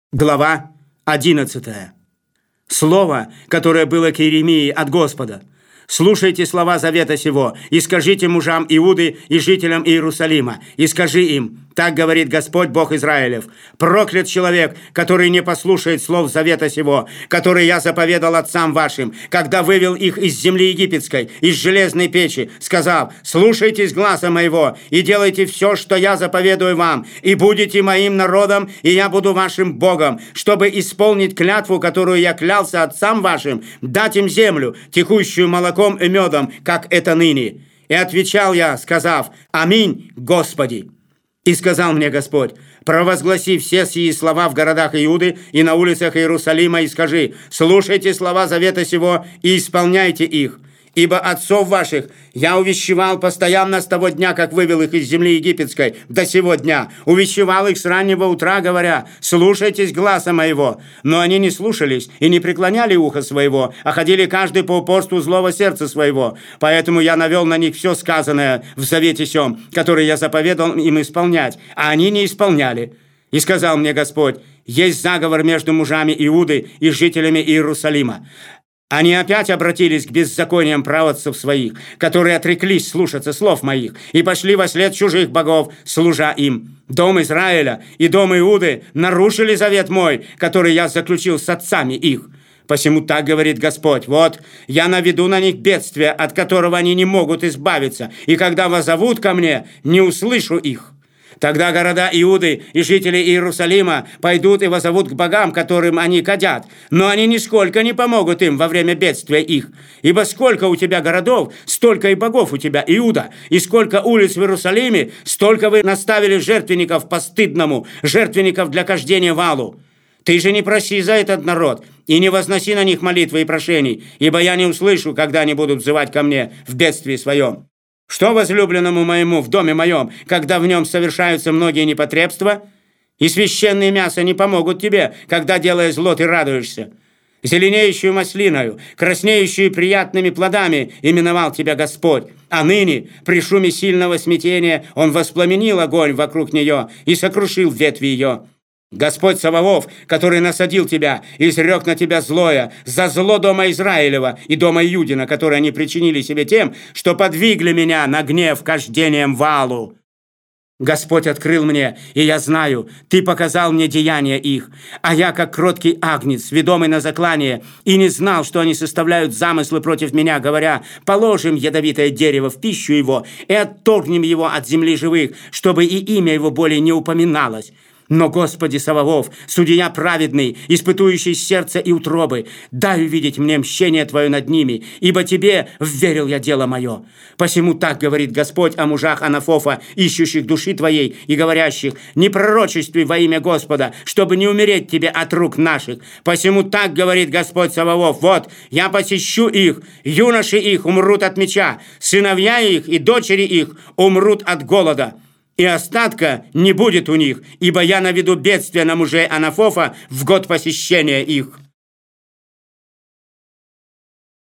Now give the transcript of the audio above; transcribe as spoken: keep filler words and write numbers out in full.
Глава одиннадцатая. Слово, которое было к Иеремии от Господа. «Слушайте слова завета сего, и скажите мужам Иуды и жителям Иерусалима, и скажи им, так говорит Господь Бог Израилев, проклят человек, который не послушает слов завета сего, который я заповедал отцам вашим, когда вывел их из земли египетской, из железной печи, сказав, слушайтесь гласа моего, и делайте все, что я заповедую вам, и будете моим народом, и я буду вашим Богом, чтобы исполнить клятву, которую я клялся отцам вашим, дать им землю, текущую молоком и медом, как это ныне. И отвечал я, сказав, аминь, Господи. И сказал мне Господь, провозгласи все сии слова в городах Иуды и на улицах Иерусалима, и скажи, слушайте слова завета сего и исполняйте их. Ибо отцов ваших я увещевал постоянно с того дня, как вывел их из земли египетской, до сего дня. Увещевал их с раннего утра, говоря, слушайтесь гласа моего. Но они не слушались и не преклоняли ухо своего, а ходили каждый по упорству злого сердца своего. Поэтому я навел на них все сказанное в завете сем, который я заповедал им исполнять, а они не исполняли. И сказал мне Господь, есть заговор между мужами Иуды и жителями Иерусалима. Они опять обратились к беззакониям праотцев своих, которые отреклись слушаться слов моих, и пошли вослед чужих богов, служа им. Дом Израиля и дом Иуды нарушили завет мой, который я заключил с отцами их. Посему так говорит Господь, вот, я наведу на них бедствие, от которого они не могут избавиться, и когда воззовут ко мне, не услышу их. Тогда города Иуды и жители Иерусалима пойдут и воззовут к богам, которым они кадят, но они нисколько не помогут им во время бедствия их. Ибо сколько у тебя городов, столько и богов у тебя, Иуда, и сколько улиц в Иерусалиме, столько вы наставили жертвенников постыдному, жертвенников для кождения валу. Ты же не проси за этот народ, и не возноси на них молитвы и прошений, ибо я не услышу, когда они будут взывать ко мне в бедствии своем. Что возлюбленному моему в доме моем, когда в нем совершаются многие непотребства? И священные мясо не помогут тебе, когда, делая зло, ты радуешься. Зеленеющую маслиною, краснеющую приятными плодами именовал тебя Господь. А ныне, при шуме сильного смятения, Он воспламенил огонь вокруг нее и сокрушил ветви ее. Господь Саваоф, который насадил тебя и изрек на тебя злое, за зло дома Израилева и дома Иудина, которые они причинили себе тем, что подвигли меня на гнев кождением валу. Господь открыл мне, и я знаю, Ты показал мне деяния их, а я, как кроткий агнец, ведомый на заклание, и не знал, что они составляют замыслы против меня, говоря, положим ядовитое дерево в пищу его и отторгнем его от земли живых, чтобы и имя его более не упоминалось. Но, Господи Саваоф, судья праведный, испытующий сердце и утробы, дай увидеть мне мщение Твое над ними, ибо Тебе вверил я дело мое. Посему так говорит Господь о мужах Анафофа, ищущих души Твоей и говорящих, не пророчествуй во имя Господа, чтобы не умереть Тебе от рук наших. Посему так говорит Господь Саваоф, вот, я посещу их, юноши их умрут от меча, сыновья их и дочери их умрут от голода. И остатка не будет у них, ибо я наведу бедствие на мужей Анафофа в год посещения их».